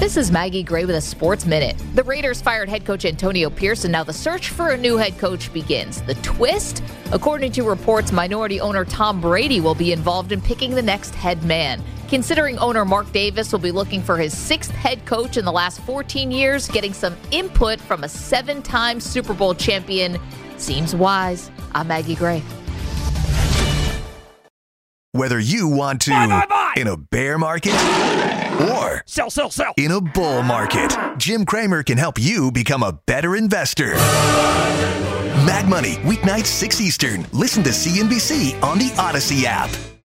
This is Maggie Gray with a Sports Minute. The Raiders fired head coach Antonio Pierce, and now the search for a new head coach begins. The twist? According to reports, minority owner Tom Brady will be involved in picking the next head man. Considering owner Mark Davis will be looking for his sixth head coach in the last 14 years, getting some input from a 7-time Super Bowl champion seems wise. I'm Maggie Gray. Whether you want to in a bear market or sell in a bull market, Jim Cramer can help you become a better investor. Mag Money, weeknights 6 Eastern. Listen to CNBC on the Odyssey app.